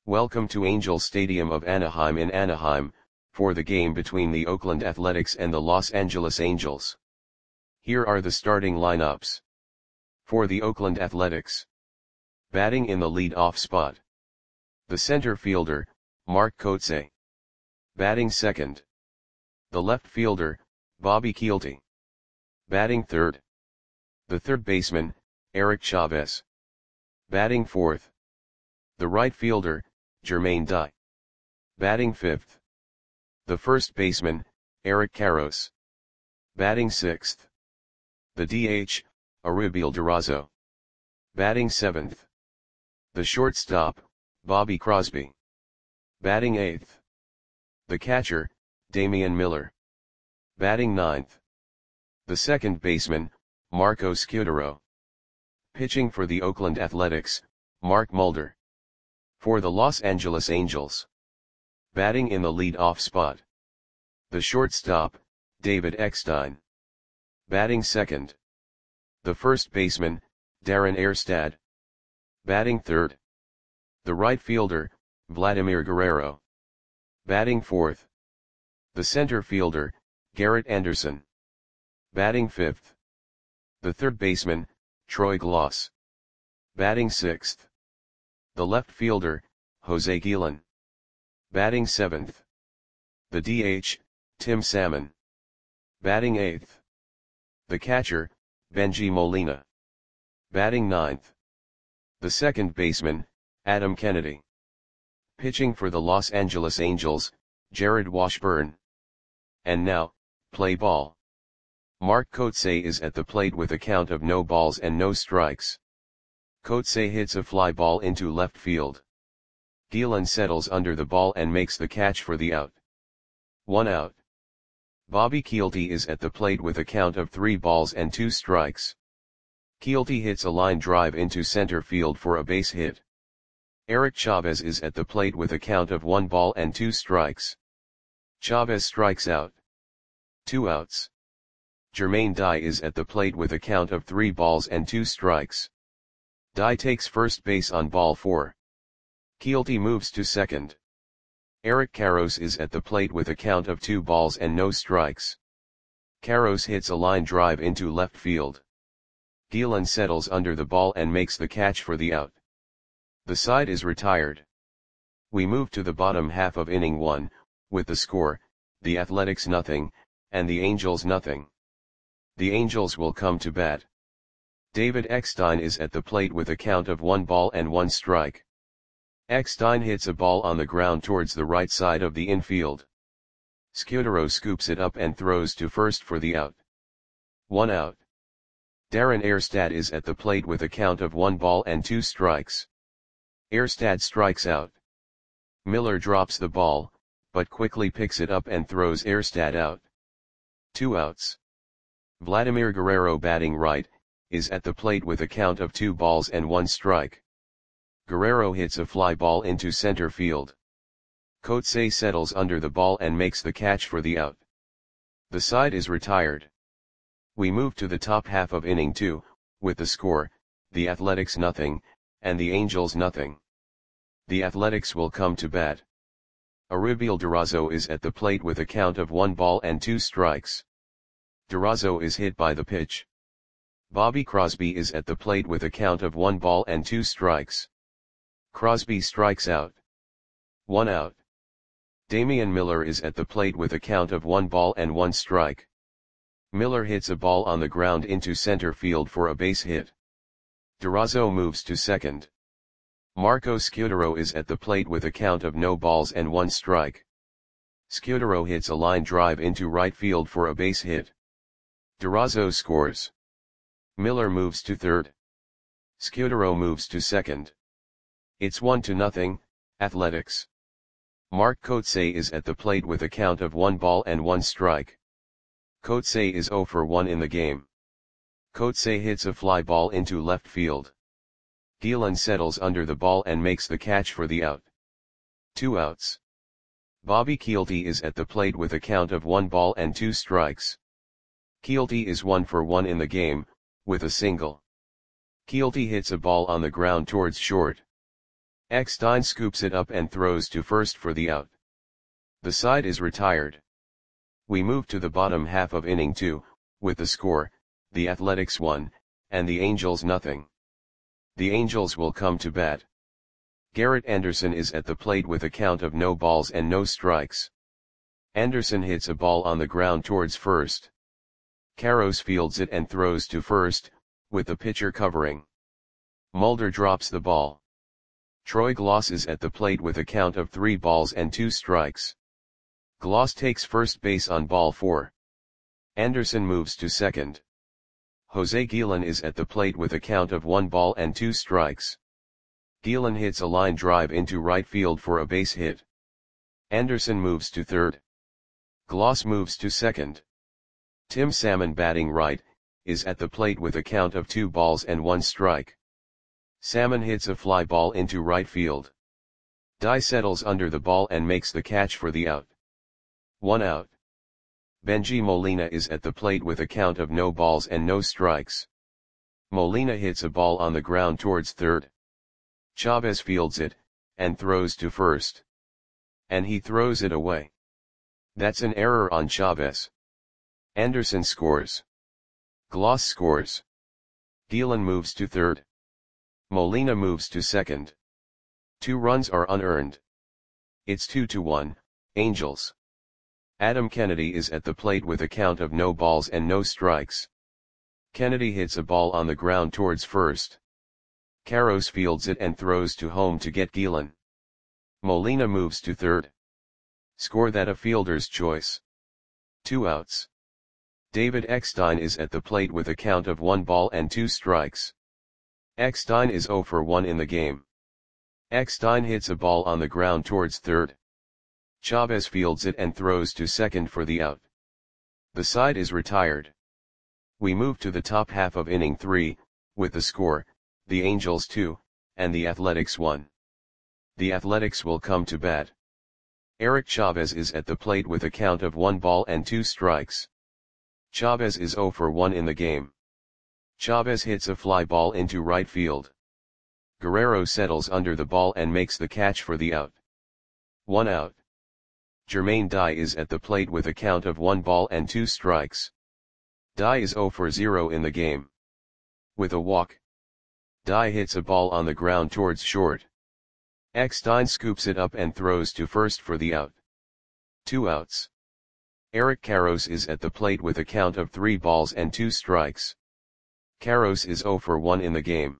Welcome to Angel Stadium of Anaheim in Anaheim, for the game between the Oakland Athletics and the Los Angeles Angels. Here are the starting lineups. For the Oakland Athletics. Batting in the lead-off spot. The center fielder, Mark Kotsay. Batting second. The left fielder, Bobby Kielty. Batting third. The third baseman, Eric Chavez. Batting fourth. The right fielder, Jermaine Dye. Batting fifth. The first baseman, Eric Karros. Batting sixth. The DH, Arubiel Durazo. Batting seventh. The shortstop, Bobby Crosby. Batting eighth. The catcher, Damian Miller. Batting ninth. The second baseman, Marco Scutaro. Pitching for the Oakland Athletics, Mark Mulder. For the Los Angeles Angels. Batting in the lead-off spot. The shortstop, David Eckstein. Batting second. The first baseman, Darren Erstad. Batting third. The right fielder, Vladimir Guerrero. Batting fourth. The center fielder, Garrett Anderson. Batting fifth. The third baseman, Troy Glaus. Batting sixth. The left fielder, Jose Guillen. Batting seventh. The DH, Tim Salmon. Batting eighth. The catcher, Benji Molina. Batting ninth. The second baseman, Adam Kennedy. Pitching for the Los Angeles Angels, Jared Washburn. And now, play ball. Mark Kotsay is at the plate with a count of no balls and no strikes. Kotsay hits a fly ball into left field. Guillen settles under the ball and makes the catch for the out. 1 out. Bobby Kielty is at the plate with a count of 3 balls and 2 strikes. Kielty hits a line drive into center field for a base hit. Eric Chavez is at the plate with a count of 1 ball and 2 strikes. Chavez strikes out. 2 outs. Jermaine Dye is at the plate with a count of 3 balls and 2 strikes. Dye takes first base on ball 4. Kielty moves to second. Eric Karros is at the plate with a count of 2 balls and no strikes. Karros hits a line drive into left field. Guillen settles under the ball and makes the catch for the out. The side is retired. We move to the bottom half of inning 1, with the score, the Athletics 0, and the Angels 0. The Angels will come to bat. David Eckstein is at the plate with a count of 1 ball and 1 strike. Eckstein hits a ball on the ground towards the right side of the infield. Scutaro scoops it up and throws to first for the out. 1 out. Darren Erstad is at the plate with a count of 1 ball and 2 strikes. Erstad strikes out. Miller drops the ball, but quickly picks it up and throws Erstad out. 2 outs. Vladimir Guerrero, batting right, is at the plate with a count of 2 balls and 1 strike. Guerrero hits a fly ball into center field. Kotsay settles under the ball and makes the catch for the out. The side is retired. We move to the top half of inning 2, with the score, the Athletics 0, and the Angels 0. The Athletics will come to bat. Arubiel Durazo is at the plate with a count of 1 ball and 2 strikes. Durazo is hit by the pitch. Bobby Crosby is at the plate with a count of 1 ball and 2 strikes. Crosby strikes out. 1 out. Damian Miller is at the plate with a count of 1 ball and 1 strike. Miller hits a ball on the ground into center field for a base hit. Durazo moves to second. Marco Scutaro is at the plate with a count of no balls and 1 strike. Scutaro hits a line drive into right field for a base hit. Durazo scores. Miller moves to third. Scutaro moves to second. It's 1-0, Athletics. Mark Kotsay is at the plate with a count of 1 ball and 1 strike. Kotsay is 0 for 1 in the game. Kotsay hits a fly ball into left field. Guillen settles under the ball and makes the catch for the out. 2 outs. Bobby Kielty is at the plate with a count of 1 ball and 2 strikes. Kielty is 1 for 1 in the game, with a single. Kielty hits a ball on the ground towards short. Eckstein scoops it up and throws to first for the out. The side is retired. We move to the bottom half of inning 2, with the score, the Athletics 1, and the Angels nothing. The Angels will come to bat. Garrett Anderson is at the plate with a count of no balls and no strikes. Anderson hits a ball on the ground towards first. Karros fields it and throws to first, with the pitcher covering. Mulder drops the ball. Troy Glaus is at the plate with a count of 3 balls and 2 strikes. Glaus takes first base on ball 4. Anderson moves to second. Jose Guillen is at the plate with a count of 1 ball and 2 strikes. Guillen hits a line drive into right field for a base hit. Anderson moves to third. Glaus moves to second. Tim Salmon, batting right, is at the plate with a count of 2 balls and 1 strike. Salmon hits a fly ball into right field. Dye settles under the ball and makes the catch for the out. 1 out. Bengie Molina is at the plate with a count of no balls and no strikes. Molina hits a ball on the ground towards third. Chavez fields it, and throws to first. And he throws it away. That's an error on Chavez. Anderson scores. Glaus scores. Guillen moves to third. Molina moves to second. 2 runs are unearned. It's 2-1, Angels. Adam Kennedy is at the plate with a count of no balls and no strikes. Kennedy hits a ball on the ground towards first. Karros fields it and throws to home to get Guillen. Molina moves to third. Score that a fielder's choice. 2 outs. David Eckstein is at the plate with a count of 1 ball and 2 strikes. Eckstein is 0 for 1 in the game. Eckstein hits a ball on the ground towards third. Chavez fields it and throws to second for the out. The side is retired. We move to the top half of inning 3, with the score, the Angels 2, and the Athletics 1. The Athletics will come to bat. Eric Chavez is at the plate with a count of 1 ball and 2 strikes. Chavez is 0 for 1 in the game. Chavez hits a fly ball into right field. Guerrero settles under the ball and makes the catch for the out. 1 out. Jermaine Dye is at the plate with a count of 1 ball and 2 strikes. Dye is 0 for 0 in the game. With a walk. Dye hits a ball on the ground towards short. Eckstein scoops it up and throws to first for the out. 2 outs. Eric Karros is at the plate with a count of 3 balls and 2 strikes. Karros is 0 for 1 in the game.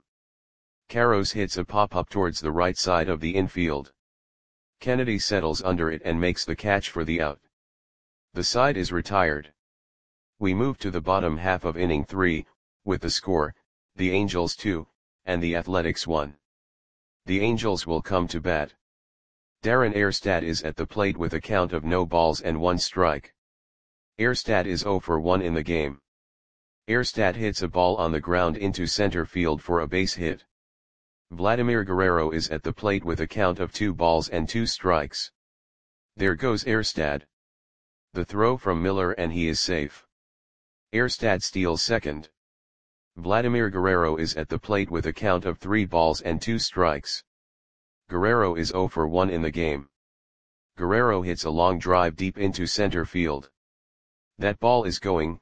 Karros hits a pop-up towards the right side of the infield. Kennedy settles under it and makes the catch for the out. The side is retired. We move to the bottom half of inning 3, with the score, the Angels 2, and the Athletics 1. The Angels will come to bat. Darren Erstad is at the plate with a count of no balls and 1 strike. Erstad is 0 for 1 in the game. Erstad hits a ball on the ground into center field for a base hit. Vladimir Guerrero is at the plate with a count of 2 balls and 2 strikes. There goes Erstad. The throw from Miller and he is safe. Erstad steals second. Vladimir Guerrero is at the plate with a count of 3 balls and 2 strikes. Guerrero is 0 for 1 in the game. Guerrero hits a long drive deep into center field. That ball is gone.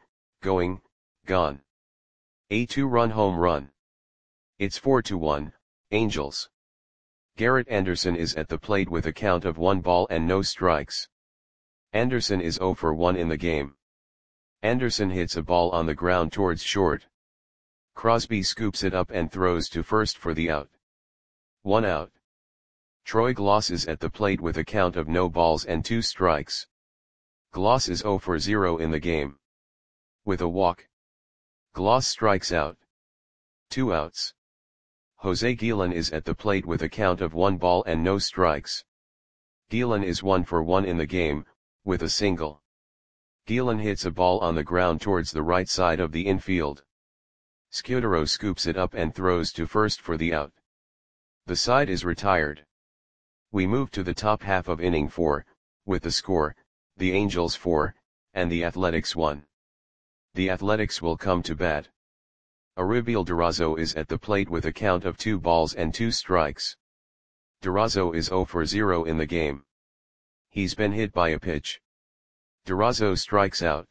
A 2-run home run. It's 4-1, Angels. Garrett Anderson is at the plate with a count of 1 ball and no strikes. Anderson is 0 for 1 in the game. Anderson hits a ball on the ground towards short. Crosby scoops it up and throws to first for the out. 1 out. Troy Glaus is at the plate with a count of no balls and 2 strikes. Glaus is 0 for 0 in the game. With a walk. Glaus strikes out. 2 outs. Jose Guillen is at the plate with a count of 1 ball and no strikes. Guillen is 1 for 1 in the game, with a single. Guillen hits a ball on the ground towards the right side of the infield. Scudero scoops it up and throws to first for the out. The side is retired. We move to the top half of inning 4, with the score, the Angels 4, and the Athletics 1. The Athletics will come to bat. Aribiel Durazo is at the plate with a count of 2 balls and 2 strikes. Durazo is 0 for 0 in the game. He's been hit by a pitch. Durazo strikes out.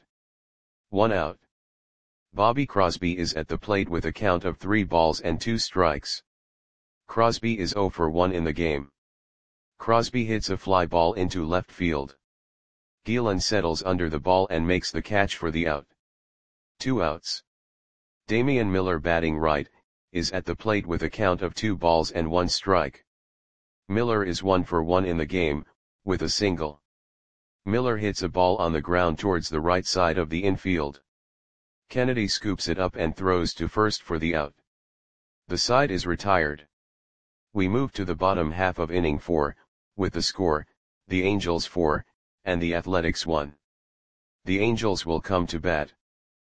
1 out. Bobby Crosby is at the plate with a count of 3 balls and 2 strikes. Crosby is 0 for 1 in the game. Crosby hits a fly ball into left field. Gielan settles under the ball and makes the catch for the out. 2 outs. Damian Miller, batting right, is at the plate with a count of 2 balls and 1 strike. Miller is 1 for 1 in the game, with a single. Miller hits a ball on the ground towards the right side of the infield. Kennedy scoops it up and throws to first for the out. The side is retired. We move to the bottom half of inning 4, with the score, the Angels 4, and the Athletics 1. The Angels will come to bat.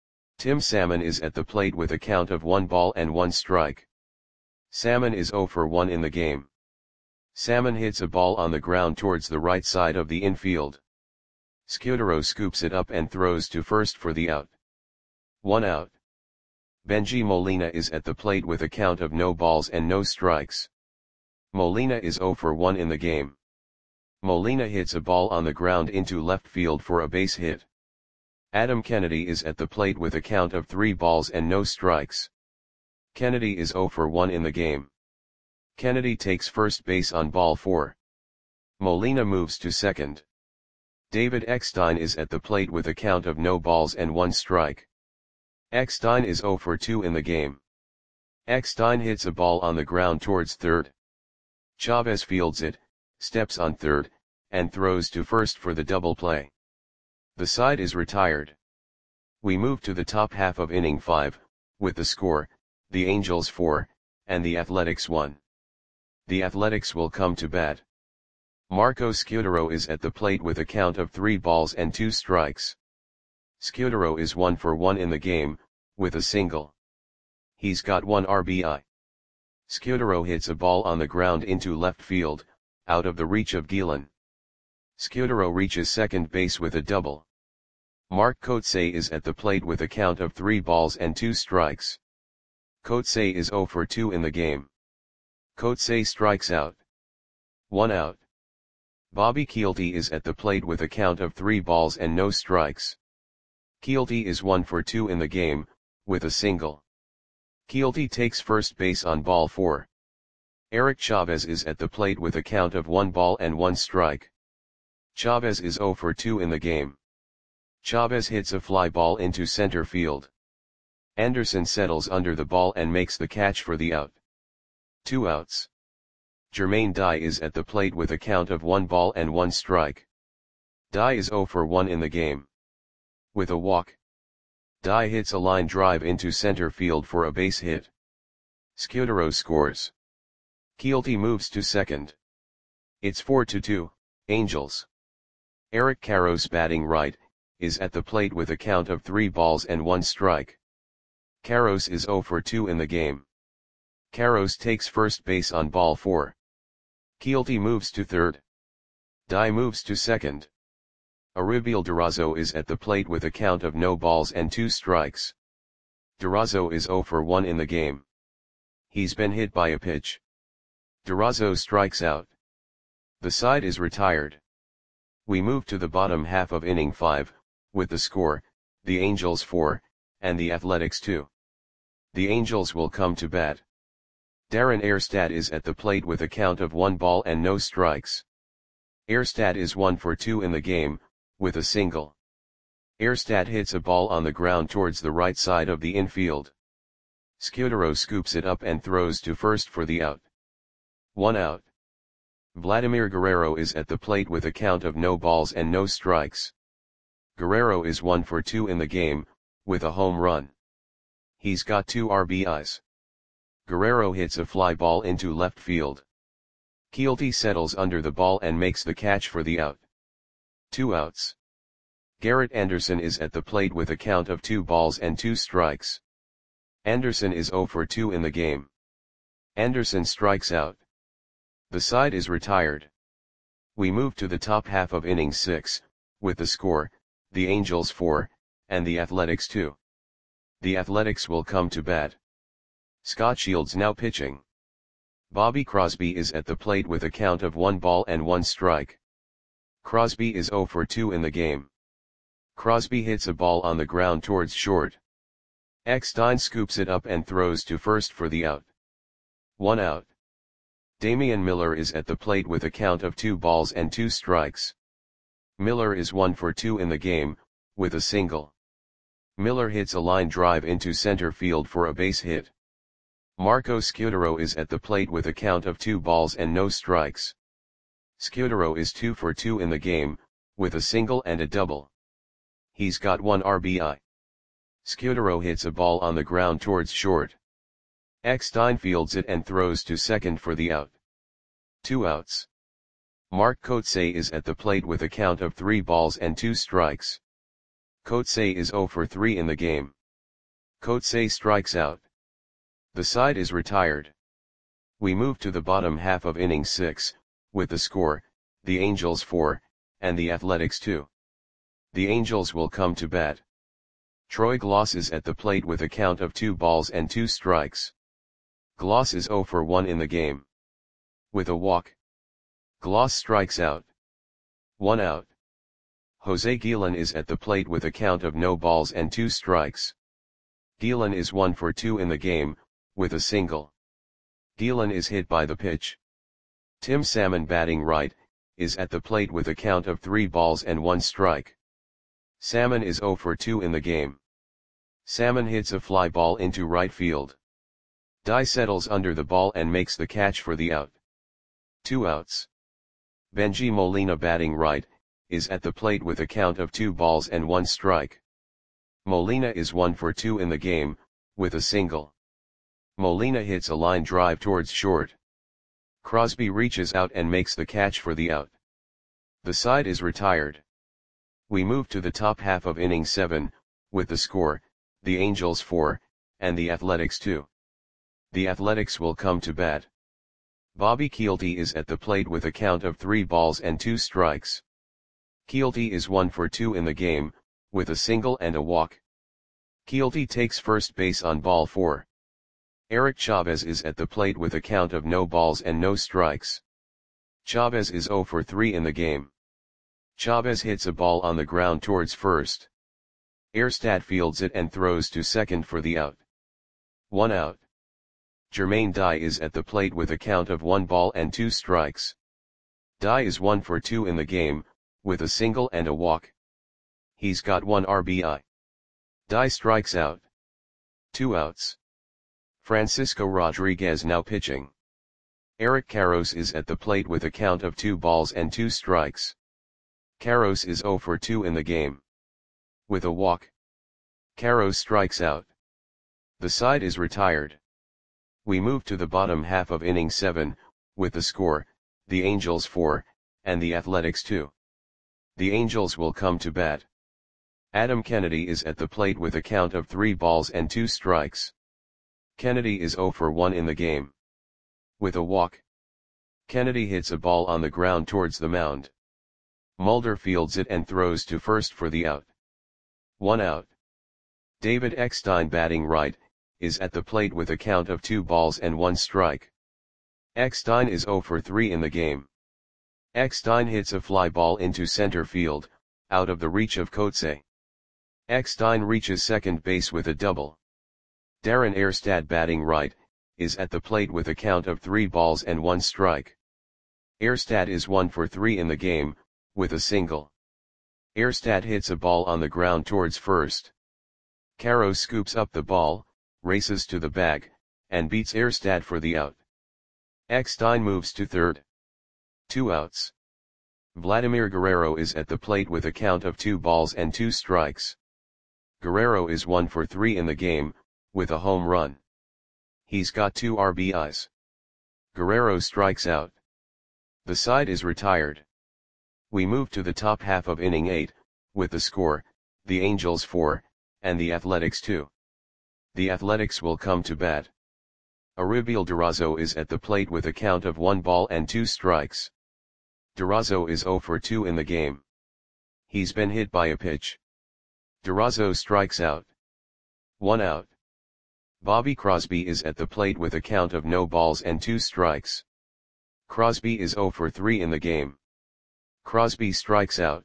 Tim Salmon is at the plate with a count of 1 ball and 1 strike. Salmon is 0 for 1 in the game. Salmon hits a ball on the ground towards the right side of the infield. Scudero scoops it up and throws to first for the out. 1 out. Benji Molina is at the plate with a count of no balls and no strikes. Molina is 0 for 1 in the game. Molina hits a ball on the ground into left field for a base hit. Adam Kennedy is at the plate with a count of 3 balls and no strikes. Kennedy is 0 for 1 in the game. Kennedy takes first base on ball 4. Molina moves to second. David Eckstein is at the plate with a count of no balls and 1 strike. Eckstein is 0 for 2 in the game. Eckstein hits a ball on the ground towards third. Chavez fields it, steps on third, and throws to first for the double play. The side is retired. We move to the top half of inning 5, with the score, the Angels 4, and the Athletics 1. The Athletics will come to bat. Marco Scudero is at the plate with a count of 3 balls and 2 strikes. Scudero is 1 for 1 in the game, with a single. He's got 1 RBI. Scudero hits a ball on the ground into left field, out of the reach of Gielan. Scudero reaches second base with a double. Mark Kotsay is at the plate with a count of 3 balls and 2 strikes. Kotsay is 0 for 2 in the game. Kotsay strikes out. 1 out. Bobby Kielty is at the plate with a count of 3 balls and no strikes. Kielty is 1 for 2 in the game, with a single. Kielty takes first base on ball 4. Eric Chavez is at the plate with a count of 1 ball and 1 strike. Chavez is 0 for 2 in the game. Chavez hits a fly ball into center field. Anderson settles under the ball and makes the catch for the out. 2 outs. Jermaine Dye is at the plate with a count of 1 ball and 1 strike. Dye is 0 for 1 in the game. With a walk, Dye hits a line drive into center field for a base hit. Scudero scores. Kielty moves to second. It's 4-2, Angels. Eric Karros, batting right, is at the plate with a count of 3 balls and 1 strike. Karros is 0 for 2 in the game. Karros takes first base on ball 4. Kielty moves to third. Dye moves to second. Auribiel Durazo is at the plate with a count of no balls and 2 strikes. Durazo is 0 for 1 in the game. He's been hit by a pitch. Durazo strikes out. The side is retired. We move to the bottom half of inning 5, with the score, the Angels 4, and the Athletics 2. The Angels will come to bat. Darren Erstad is at the plate with a count of 1 ball and no strikes. Erstad is 1 for 2 in the game, with a single. Erstad hits a ball on the ground towards the right side of the infield. Scudero scoops it up and throws to first for the out. 1 out. Vladimir Guerrero is at the plate with a count of no balls and no strikes. Guerrero is 1 for 2 in the game, with a home run. He's got 2 RBIs. Guerrero hits a fly ball into left field. Kielty settles under the ball and makes the catch for the out. 2 outs. Garrett Anderson is at the plate with a count of 2 balls and 2 strikes. Anderson is 0 for 2 in the game. Anderson strikes out. The side is retired. We move to the top half of inning 6, with the score, the Angels 4, and the Athletics 2. The Athletics will come to bat. Scott Shields now pitching. Bobby Crosby is at the plate with a count of 1 ball and 1 strike. Crosby is 0 for 2 in the game. Crosby hits a ball on the ground towards short. Eckstein scoops it up and throws to first for the out. 1 out. Damian Miller is at the plate with a count of 2 balls and 2 strikes. Miller is 1 for 2 in the game, with a single. Miller hits a line drive into center field for a base hit. Marco Scutaro is at the plate with a count of 2 balls and no strikes. Scutaro is 2 for 2 in the game, with a single and a double. He's got 1 RBI. Scutaro hits a ball on the ground towards short. Eckstein fields it and throws to second for the out. 2 outs. Mark Kotsay is at the plate with a count of 3 balls and 2 strikes. Kotsay is 0 for 3 in the game. Kotsay strikes out. The side is retired. We move to the bottom half of inning 6, with the score, the Angels 4, and the Athletics 2. The Angels will come to bat. Troy Glaus is at the plate with a count of 2 balls and 2 strikes. Glaus is 0 for 1 in the game. With a walk. Glaus strikes out. 1 out. Jose Guillen is at the plate with a count of no balls and 2 strikes. Guillen is 1 for 2 in the game, with a single. Guillen is hit by the pitch. Tim Salmon, batting right, is at the plate with a count of 3 balls and 1 strike. Salmon is 0 for 2 in the game. Salmon hits a fly ball into right field. Dye settles under the ball and makes the catch for the out. 2 outs. Benji Molina, batting right, is at the plate with a count of 2 balls and 1 strike. Molina is 1 for 2 in the game, with a single. Molina hits a line drive towards short. Crosby reaches out and makes the catch for the out. The side is retired. We move to the top half of inning 7, with the score, the Angels 4, and the Athletics 2. The Athletics will come to bat. Bobby Kielty is at the plate with a count of 3 balls and 2 strikes. Kielty is 1 for 2 in the game, with a single and a walk. Kielty takes first base on ball 4. Eric Chavez is at the plate with a count of no balls and no strikes. Chavez is 0 for 3 in the game. Chavez hits a ball on the ground towards first. Erstad fields it and throws to second for the out. 1 out. Jermaine Dye is at the plate with a count of 1 ball and 2 strikes. Dye is 1 for 2 in the game, with a single and a walk. He's got 1 RBI. Dye strikes out. 2 outs. Francisco Rodriguez now pitching. Eric Karros is at the plate with a count of 2 balls and 2 strikes. Karros is 0 for 2 in the game. With a walk. Karros strikes out. The side is retired. We move to the bottom half of inning 7, with the score, the Angels 4, and the Athletics 2. The Angels will come to bat. Adam Kennedy is at the plate with a count of 3 balls and 2 strikes. Kennedy is 0 for 1 in the game. With a walk. Kennedy hits a ball on the ground towards the mound. Mulder fields it and throws to first for the out. 1 out. David Eckstein, batting right, is at the plate with a count of 2 balls and 1 strike. Eckstein is 0 for 3 in the game. Eckstein hits a fly ball into center field, out of the reach of Kotsay. Eckstein reaches second base with a double. Darren Erstad, batting right, is at the plate with a count of 3 balls and 1 strike. Erstad is 1 for 3 in the game, with a single. Erstad hits a ball on the ground towards first. Karros scoops up the ball, races to the bag, and beats Erstad for the out. Eckstein moves to third. 2 outs. Vladimir Guerrero is at the plate with a count of 2 balls and 2 strikes. Guerrero is 1 for 3 in the game, with a home run. He's got 2 RBIs. Guerrero strikes out. The side is retired. We move to the top half of inning 8, with the score, the Angels 4, and the Athletics 2. The Athletics will come to bat. Aribiel Durazo is at the plate with a count of 1 ball and 2 strikes. Durazo is 0 for 2 in the game. He's been hit by a pitch. Durazo strikes out. 1 out. Bobby Crosby is at the plate with a count of no balls and 2 strikes. Crosby is 0 for 3 in the game. Crosby strikes out.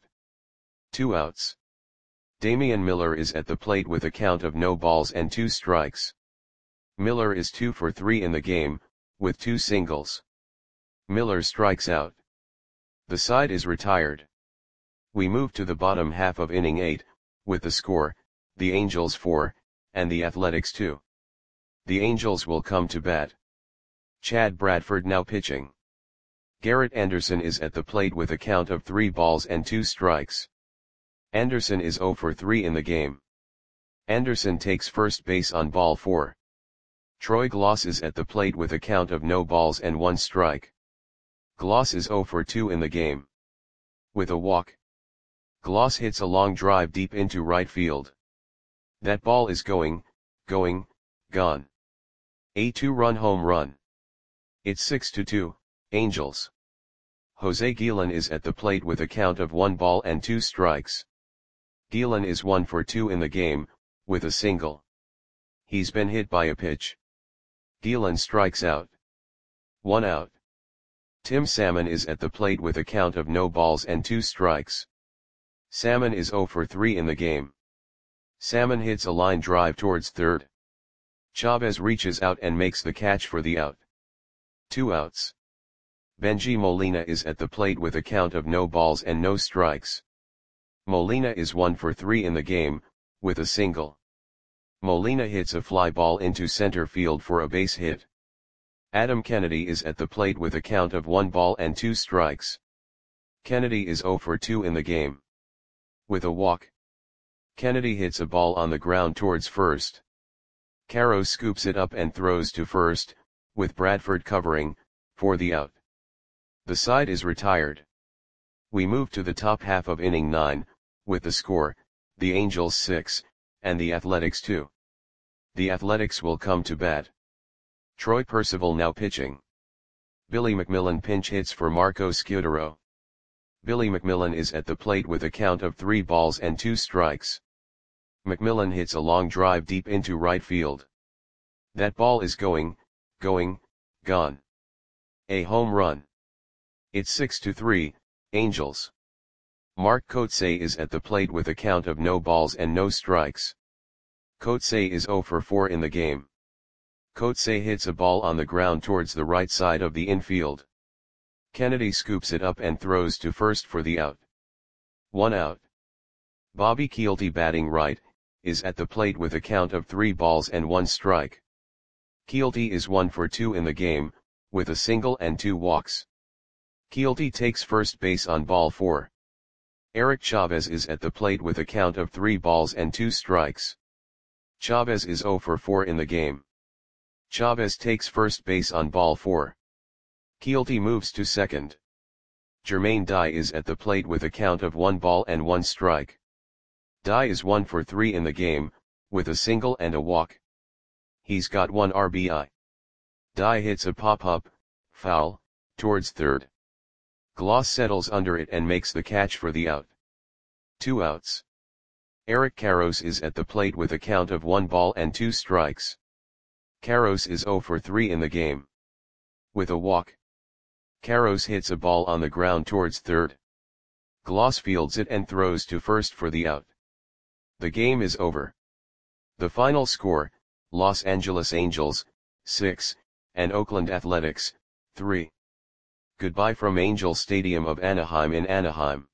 2 outs. Damian Miller is at the plate with a count of no balls and 2 strikes. Miller is 2 for 3 in the game, with 2 singles. Miller strikes out. The side is retired. We move to the bottom half of inning 8, with the score, the Angels 4, and the Athletics 2. The Angels will come to bat. Chad Bradford now pitching. Garrett Anderson is at the plate with a count of 3 balls and 2 strikes. Anderson is 0 for 3 in the game. Anderson takes first base on ball 4. Troy Glaus is at the plate with a count of no balls and 1 strike. Glaus is 0 for 2 in the game. With a walk. Glaus hits a long drive deep into right field. That ball is going, gone. A 2-run home run. It's 6-2, Angels. Jose Guillen is at the plate with a count of 1 ball and 2 strikes. Guillen is 1 for 2 in the game, with a single. He's been hit by a pitch. Guillen strikes out. 1 out. Tim Salmon is at the plate with a count of no balls and 2 strikes. Salmon is 0 for 3 in the game. Salmon hits a line drive towards third. Chavez reaches out and makes the catch for the out. 2 outs. Benji Molina is at the plate with a count of no balls and no strikes. Molina is 1 for 3 in the game, with a single. Molina hits a fly ball into center field for a base hit. Adam Kennedy is at the plate with a count of 1 ball and 2 strikes. Kennedy is 0 for 2 in the game. With a walk. Kennedy hits a ball on the ground towards first. Caro scoops it up and throws to first, with Bradford covering, for the out. The side is retired. We move to the top half of inning 9, with the score, the Angels 6, and the Athletics 2. The Athletics will come to bat. Troy Percival now pitching. Billy McMillan pinch hits for Marco Scudero. Billy McMillan is at the plate with a count of 3 balls and 2 strikes. McMillan hits a long drive deep into right field. That ball is going, gone. A home run. It's 6-3, Angels. Mark Kotsay is at the plate with a count of no balls and no strikes. Kotsay is 0 for 4 in the game. Kotsay hits a ball on the ground towards the right side of the infield. Kennedy scoops it up and throws to first for the out. 1 out. Bobby Kielty batting right, is at the plate with a count of 3 balls and 1 strike. Kielty is 1 for 2 in the game, with a single and 2 walks. Kielty takes first base on ball 4. Eric Chavez is at the plate with a count of 3 balls and 2 strikes. Chavez is 0 for 4 in the game. Chavez takes first base on ball 4. Kielty moves to second. Jermaine Dye is at the plate with a count of 1 ball and 1 strike. Dye is 1 for 3 in the game, with a single and a walk. He's got 1 RBI. Dye hits a pop-up, foul, towards third. Glaus settles under it and makes the catch for the out. 2 outs. Eric Karros is at the plate with a count of 1 ball and 2 strikes. Karros is 0 for 3 in the game. With a walk. Karros hits a ball on the ground towards third. Glaus fields it and throws to first for the out. The game is over. The final score, Los Angeles Angels, 6, and Oakland Athletics, 3. Goodbye from Angel Stadium of Anaheim in Anaheim.